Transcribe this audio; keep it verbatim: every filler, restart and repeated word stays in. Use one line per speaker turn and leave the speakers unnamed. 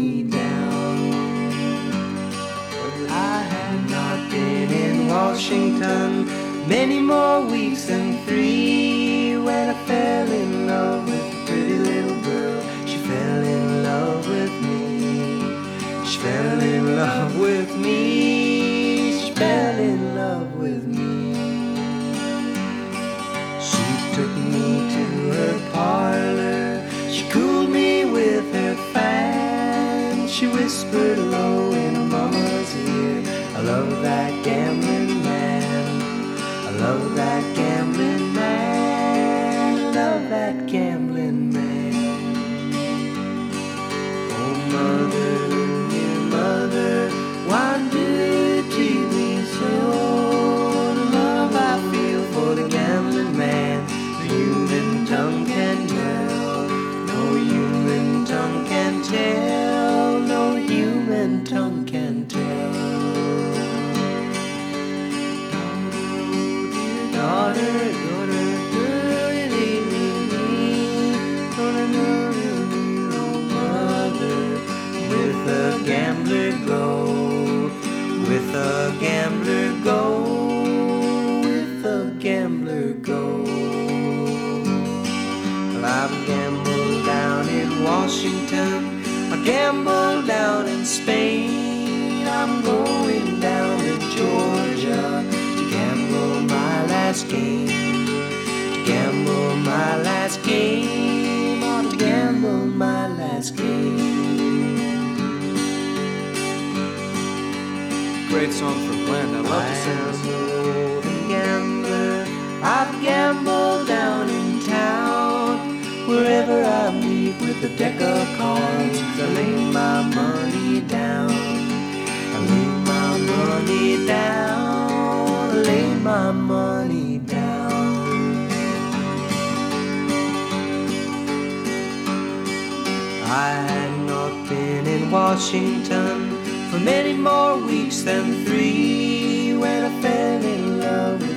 money down. Well, I had not been in Washington many more weeks than three when I fell in love with a pretty little girl. She fell in love with me. She fell in love with me. She fell in love with me. She took me to her parlor. She cooled me with her fan. She whispered low in mama's ear, I love that gambling man. I love that gambling man. I love that gambling man. Oh, mother, dear mother, why do you treat me so? The love I feel for the gambling man, the human tongue can tell. No human tongue can tell. No human tongue can tell. Daughter, daughter, oh mother, with a gambler go, with a gambler go, with a gambler go. Well, I've gambled down in Washington, I gambled down in Spain. I'm going down to Georgia to gamble my last game, to gamble my last game, oh, to gamble my last game.
Great song for Glenn. I love to sing this.
I'm a gambler. I've gambled down in town. Wherever I meet with a deck of cards, I lay my money down. I lay my money down. I lay my money down. I had not been in Washington for many more weeks than three when I fell in love with